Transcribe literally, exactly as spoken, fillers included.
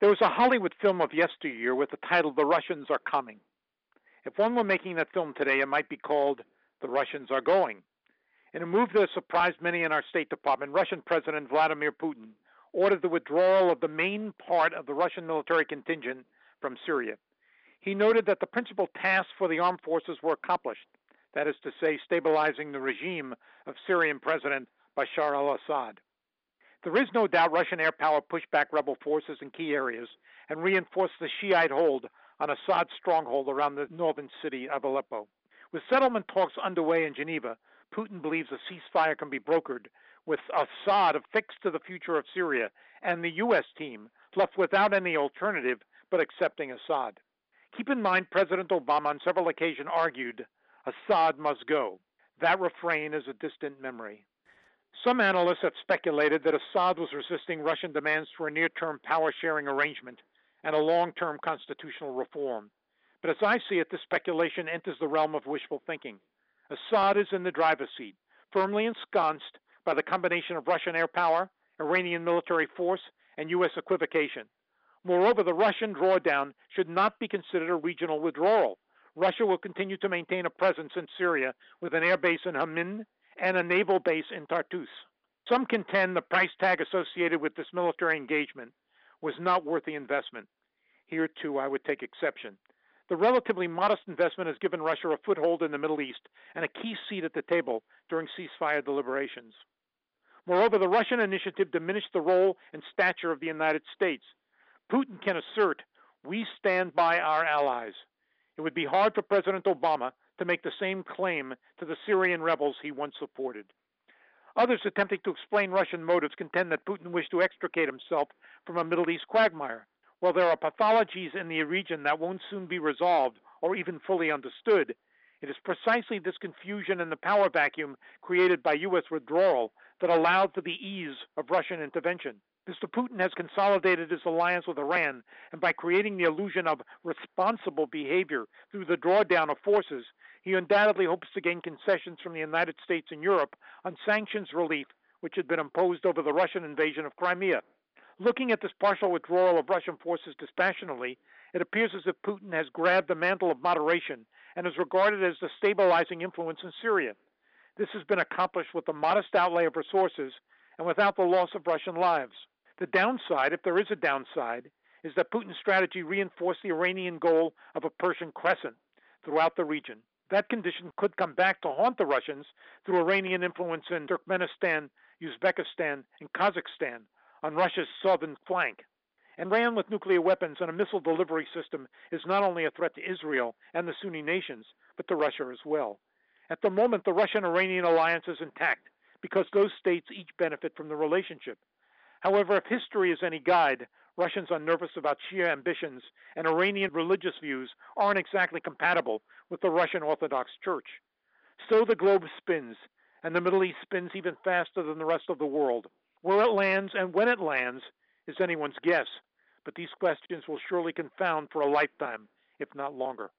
There was a Hollywood film of yesteryear with the title The Russians Are Coming. If one were making that film today, it might be called The Russians Are Going. In a move that surprised many in our State Department, Russian President Vladimir Putin ordered the withdrawal of the main part of the Russian military contingent from Syria. He noted that the principal tasks for the armed forces were accomplished, that is to say, stabilizing the regime of Syrian President Bashar al-Assad. There is no doubt Russian air power pushed back rebel forces in key areas and reinforced the Shiite hold on Assad's stronghold around the northern city of Aleppo. With settlement talks underway in Geneva, Putin believes a ceasefire can be brokered, with Assad affixed to the future of Syria and the U S team left without any alternative but accepting Assad. Keep in mind, President Obama on several occasions argued, Assad must go. That refrain is a distant memory. Some analysts have speculated that Assad was resisting Russian demands for a near-term power-sharing arrangement and a long-term constitutional reform. But as I see it, this speculation enters the realm of wishful thinking. Assad is in the driver's seat, firmly ensconced by the combination of Russian air power, Iranian military force, and U S equivocation. Moreover, the Russian drawdown should not be considered a regional withdrawal. Russia will continue to maintain a presence in Syria with an air base in Hamin and a naval base in Tartus. Some contend the price tag associated with this military engagement was not worth the investment. Here, too, I would take exception. The relatively modest investment has given Russia a foothold in the Middle East and a key seat at the table during ceasefire deliberations. Moreover, the Russian initiative diminished the role and stature of the United States. Putin can assert, we stand by our allies. It would be hard for President Obama to make the same claim to the Syrian rebels he once supported. Others attempting to explain Russian motives contend that Putin wished to extricate himself from a Middle East quagmire. While there are pathologies in the region that won't soon be resolved or even fully understood, it is precisely this confusion and the power vacuum created by U S withdrawal that allowed for the ease of Russian intervention. Mister Putin has consolidated his alliance with Iran, and by creating the illusion of responsible behavior through the drawdown of forces, he undoubtedly hopes to gain concessions from the United States and Europe on sanctions relief which had been imposed over the Russian invasion of Crimea. Looking at this partial withdrawal of Russian forces dispassionately, it appears as if Putin has grabbed the mantle of moderation and is regarded as the stabilizing influence in Syria. This has been accomplished with a modest outlay of resources and without the loss of Russian lives. The downside, if there is a downside, is that Putin's strategy reinforced the Iranian goal of a Persian crescent throughout the region. That condition could come back to haunt the Russians through Iranian influence in Turkmenistan, Uzbekistan, and Kazakhstan on Russia's southern flank. Iran with nuclear weapons and a missile delivery system is not only a threat to Israel and the Sunni nations, but to Russia as well. At the moment, the Russian-Iranian alliance is intact because those states each benefit from the relationship. However, if history is any guide, Russians are nervous about Shia ambitions, and Iranian religious views aren't exactly compatible with the Russian Orthodox Church. So the globe spins, and the Middle East spins even faster than the rest of the world. Where it lands and when it lands is anyone's guess, but these questions will surely confound for a lifetime, if not longer.